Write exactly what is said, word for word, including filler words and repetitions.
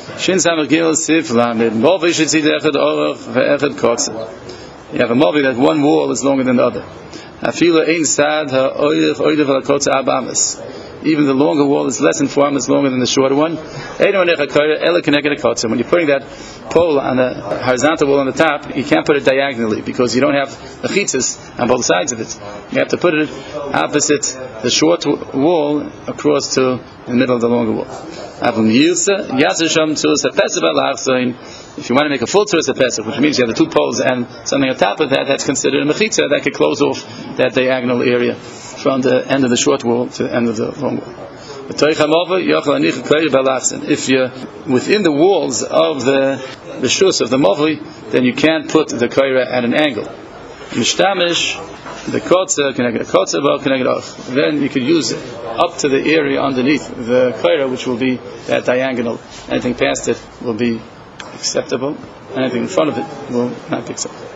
Shin Samach Gimel Sif Lamed. Movi should see the Echad Orach ve'Echad Kotzer. You have a movi that one wall is longer than the other. Afila Ein Sad ha'Oich Oidev ha'Kotzer Abamas. Even the longer wall is less than four amas longer than the shorter one. When you're putting that pole on the horizontal wall on the top, you can't put it diagonally because you don't have the chitzas on both sides of it. You have to put it opposite the short wall across to the middle of the longer wall. If you want to make a full Tzuras Pesach, which means you have the two poles and something on top of that, that's considered a mechitza that could close off that diagonal area from the end of the short wall to the end of the long wall. If you're within the walls of the the shus of the movi, then you can't put the koira at an angle. Mishtamish, the kotza, connected kotza, connected off. Then you could use it up to the area underneath the koira, which will be that diagonal. Anything past it will be acceptable. Anything in front of it will not be acceptable.